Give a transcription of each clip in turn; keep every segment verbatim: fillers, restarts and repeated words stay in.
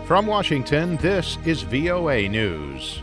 From Washington, this is V O A News.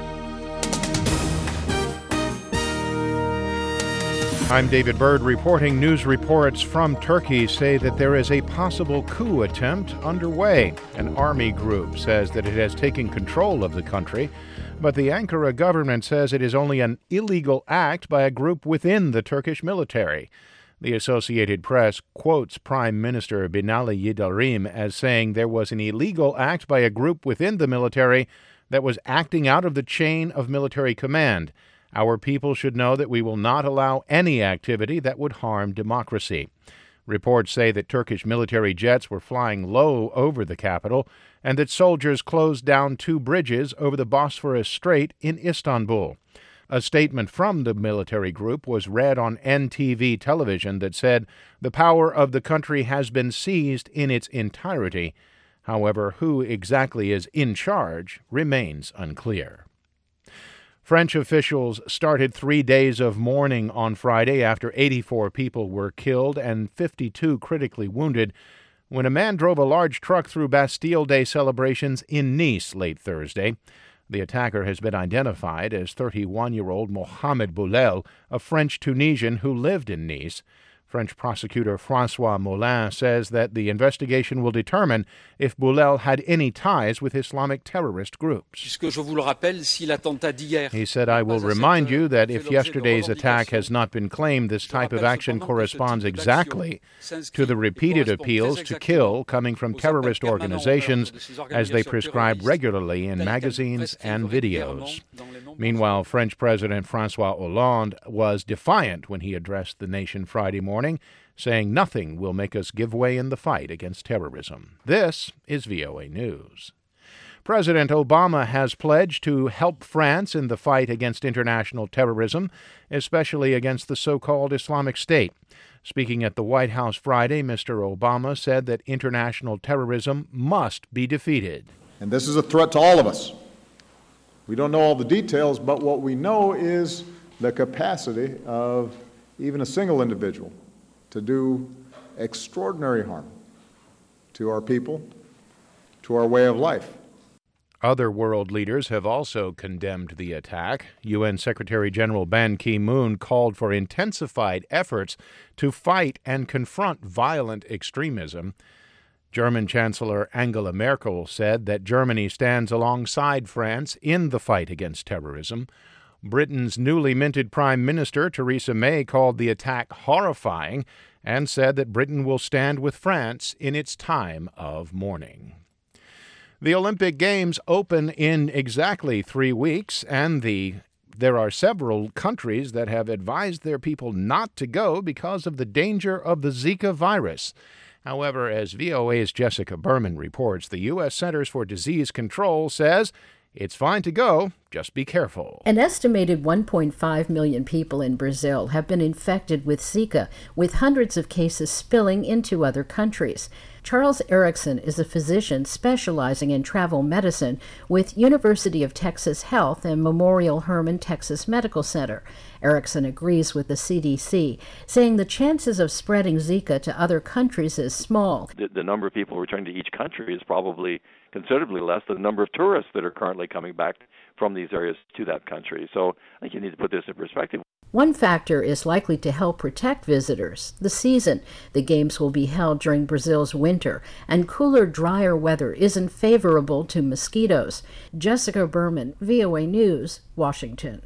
I'm David Byrd reporting. News reports from Turkey say that there is a possible coup attempt underway. An army group says that it has taken control of the country, but the Ankara government says it is only an illegal act by a group within the Turkish military. The Associated Press quotes Prime Minister Binali Yildirim as saying there was an illegal act by a group within the military that was acting out of the chain of military command. Our people should know that we will not allow any activity that would harm democracy. Reports say that Turkish military jets were flying low over the capital and that soldiers closed down two bridges over the Bosphorus Strait in Istanbul. A statement from the military group was read on N T V television that said the power of the country has been seized in its entirety. However, who exactly is in charge remains unclear. French officials started three days of mourning on Friday after eighty-four people were killed and fifty-two critically wounded when a man drove a large truck through Bastille Day celebrations in Nice late Thursday. The attacker has been identified as thirty-one-year-old Mohamed Boulel, a French Tunisian who lived in Nice. French prosecutor François Molin says that the investigation will determine if Boulel had any ties with Islamic terrorist groups. He said, I will remind you that if yesterday's attack has not been claimed, this type of action corresponds exactly to the repeated appeals to kill coming from terrorist organizations as they prescribe regularly in magazines and videos. Meanwhile, French President François Hollande was defiant when he addressed the nation Friday morning, saying nothing will make us give way in the fight against terrorism. This is V O A News. President Obama has pledged to help France in the fight against international terrorism, especially against the so-called Islamic State. Speaking at the White House Friday, Mister Obama said that international terrorism must be defeated. And this is a threat to all of us. We don't know all the details, but what we know is the capacity of even a single individual to do extraordinary harm to our people, to our way of life. Other world leaders have also condemned the attack. U N Secretary General Ban Ki-moon called for intensified efforts to fight and confront violent extremism. German Chancellor Angela Merkel said that Germany stands alongside France in the fight against terrorism. Britain's newly minted Prime Minister Theresa May called the attack horrifying and said that Britain will stand with France in its time of mourning. The Olympic Games open in exactly three weeks, and the there are several countries that have advised their people not to go because of the danger of the Zika virus. However, as V O A's Jessica Berman reports, the U S Centers for Disease Control says it's fine to go, just be careful. An estimated one point five million people in Brazil have been infected with Zika, with hundreds of cases spilling into other countries. Charles Erickson is a physician specializing in travel medicine with University of Texas Health and Memorial Hermann Texas Medical Center. Erickson agrees with the C D C, saying the chances of spreading Zika to other countries is small. The, the number of people returning to each country is probably considerably less than the number of tourists that are currently coming back from these areas to that country. So I think you need to put this in perspective. One factor is likely to help protect visitors: the season. The games will be held during Brazil's winter, and cooler, drier weather isn't favorable to mosquitoes. Jessica Berman, V O A News, Washington.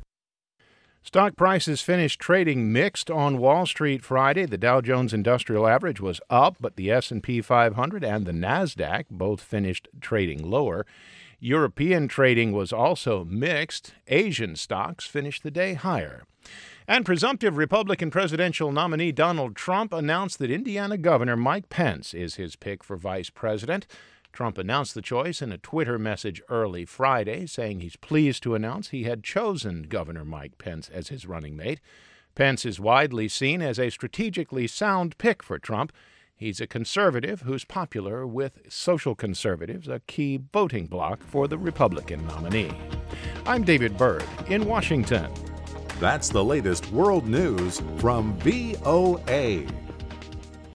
Stock prices finished trading mixed on Wall Street Friday. The Dow Jones Industrial Average was up, but the S and P five hundred and the NASDAQ both finished trading lower. European trading was also mixed. Asian stocks finished the day higher. And presumptive Republican presidential nominee Donald Trump announced that Indiana Governor Mike Pence is his pick for vice president. Trump announced the choice in a Twitter message early Friday, saying he's pleased to announce he had chosen Governor Mike Pence as his running mate. Pence is widely seen as a strategically sound pick for Trump. He's a conservative who's popular with social conservatives, a key voting bloc for the Republican nominee. I'm David Byrd in Washington. That's the latest world news from V O A.